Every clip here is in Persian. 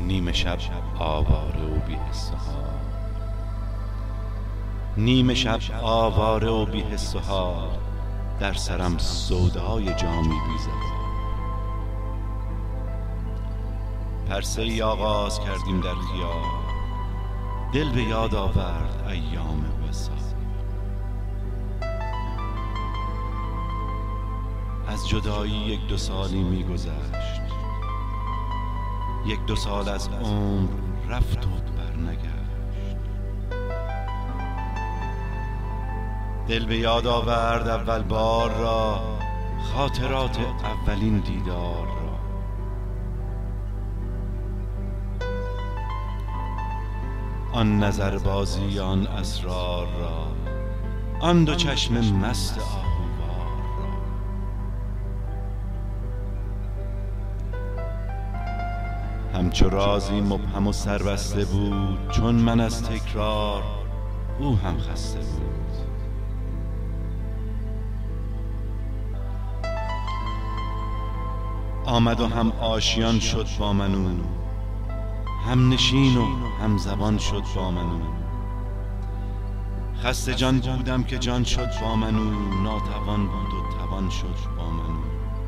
نیمه شب آواره و بی حس و حال، نیمه شب آواره و بی حس و حال، در سرم سودای جامی بی زوال. پرسه ای آغاز کردیم در خیال، دل به یاد آورد ایام وصال. از جدایی یک دو سالی می گذشت، یک دو سال از عمر رفت و برنگشت. دل به یاد آورد اول بار را، خاطرات اولین دیدار را. آن نظر بازی آن اسرار را، آن دو چشم مست آهوار را. همچو رازی مبهم و سربسته بود، چون من از تکرار او هم خسته بود. آمد و هم آشیان شد با من او، هم نشین و هم زبان شد با من او. خسته جان بودم که جان شد با من او، ناتوان بود و توان شد با من او.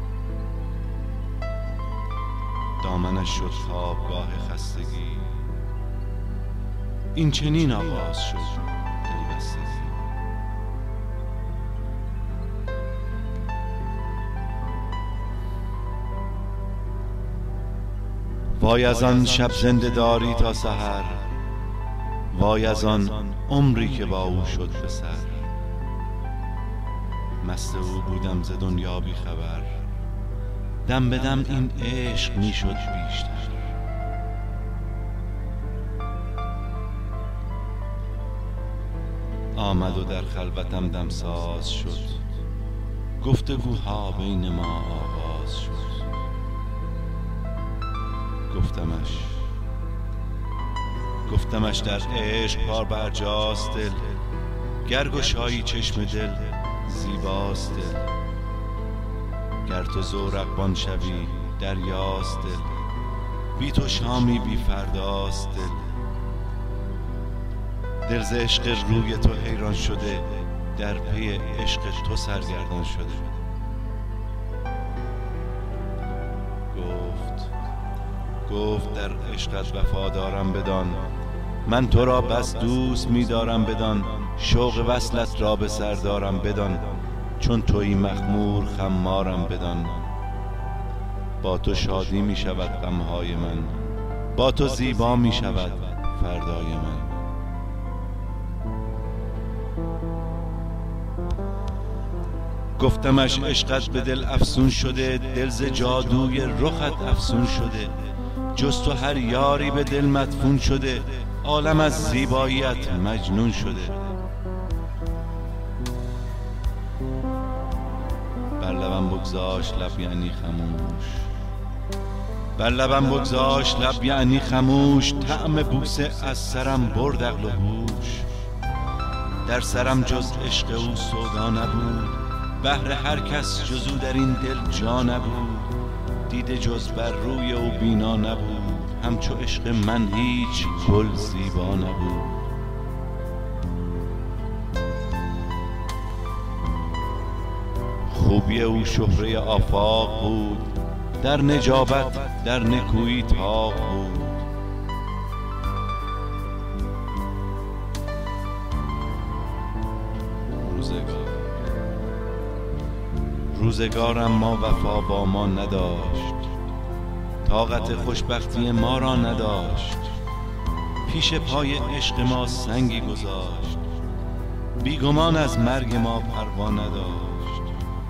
دامنش شد خوابگاه خستگی، این چنین آغاز شد دلبستگی. وای از آن شب زنده داری تا سحر، وای از آن عمری که با او شد به سر. مست او بودم ز دنیا بی خبر، دم به دم این عشق می شد بیشتر. آمد و در خلوتم دمساز شد، گفتگوها بین ما آغاز شد. گفتمش در عشق کار برجاست دل، گر گشایی چشم دل زیباست دل. گر تو زورقبان شوی دریاست دل، بی تو شامی بی فرداست دل. دل ز عشق روی تو حیران شده، در پی عشق تو سرگردان شده. گفت در عشقت وفادارم بدان، من تو را بس دوست می دارم بدان. شوق وصلت را به سر دارم بدان، چون تویی مخمور خمارم بدان. با تو شادی می شود غمهای من، با تو زیبا می شود فردای من. گفتمش عشقت به دل افسون شده، دل ز جادوی رخت افسون شده. جز تو هر یاری به دل مدفون شده، عالم از زیباییت مجنون شده. بر لبم بگذاشت لب یعنی خموش، بر لبم بگذاشت لب یعنی خموش. طعم بوسه از سرم برد عقل و هوش. در سرم جز عشق او سودا نبود، بهر هر کس جز او در این دل جا نبود. دیده جز بر روی او بینا نبود، همچو عشق من هیچ گل زیبا نبود. خوبی او شهره آفاق بود، در نجابت در نکویی طاق بود. روزگارم ما وفا با ما نداشت، طاقت خوشبختی ما را نداشت. پیش پای عشق ما سنگی گذاشت، بیگمان از مرگ ما پروا نداشت.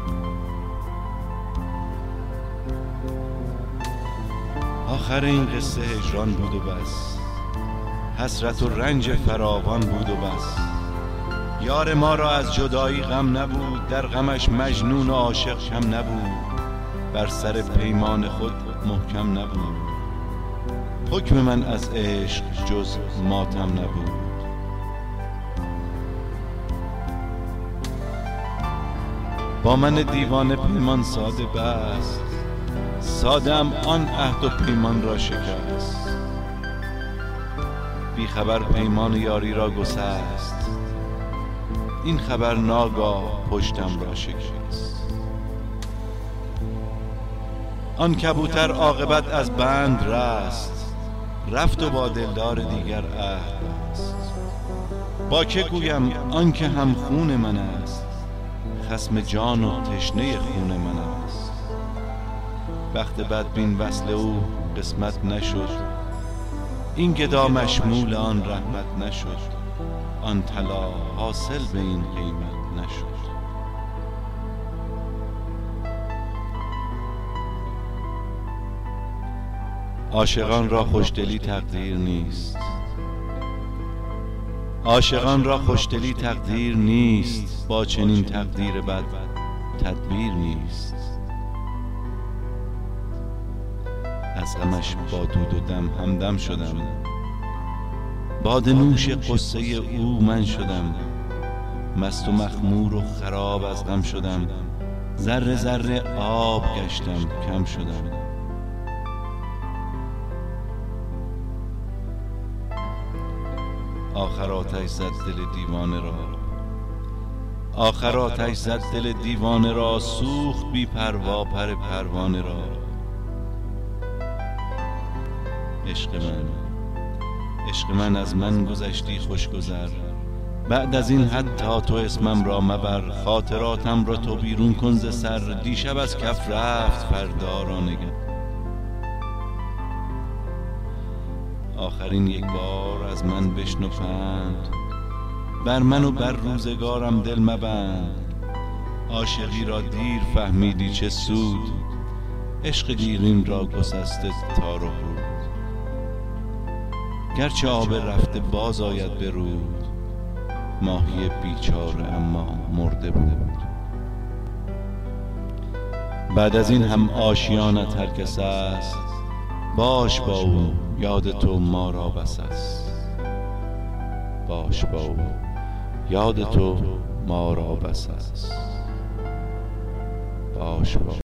آخر این قصه هجران بود و بس، حسرت و رنج فراوان بود و بس. یار ما را از جدایی غم نبود، در غمش مجنون و عاشق کم نبود. بر سر پیمان خود محکم نبود، حکم من از عشق جز ماتم نبود. با من دیوانه پیمان ساده بست، ساده ام آن عهد و پیمان را شکست. بی خبر پیمان یاری را گسست. این خبر ناگاه پشتم را شکست. آن کبوتر عاقبت از بند رست، رفت و با دلدار دیگر عهد بست. با که گویم آن که هم خون من است، خصم جان و تشنه خون من است. بخت بدبین وصل او قسمت نشد، این گدا مشمول آن رحمت نشد. آن طلا حاصل به این قیمت نشد. عاشقان را خوشدلی تقدیر نیست، عاشقان را خوشدلی تقدیر نیست. با چنین تقدیر بد تدبیر نیست. از غمش با دود و دم همدم شدم، باده نوش قصه او من شدم. مست و مخمور و خراب از غم شدم، ذره ذره آب گشتم کم شدم. آخر آتش زد دل دیوانه را، آخر آتش زد دل دیوانه را. سوخت بی پروا پر پروانه را. عشق من از من گذشتی خوشگذر. بعد از این حتی تو اسمم را مبر. خاطراتم را تو بیرون کن ز سر. دیشب از کف رفت فردا را نگر. آخرین یک بار از من بشنو پند، بر من و بر روزگارم دل مبند. عاشقی را دیر فهمیدی چه سود، عشق دیرین را گسسته تار و پود. گرچه آب رفته باز آید به رود، ماهی بیچاره اما مرده بود. بعد از این هم آشیانت هر کس است، باش با او یاد تو ما را بس است. باش با او یاد تو ما را بس است. باش با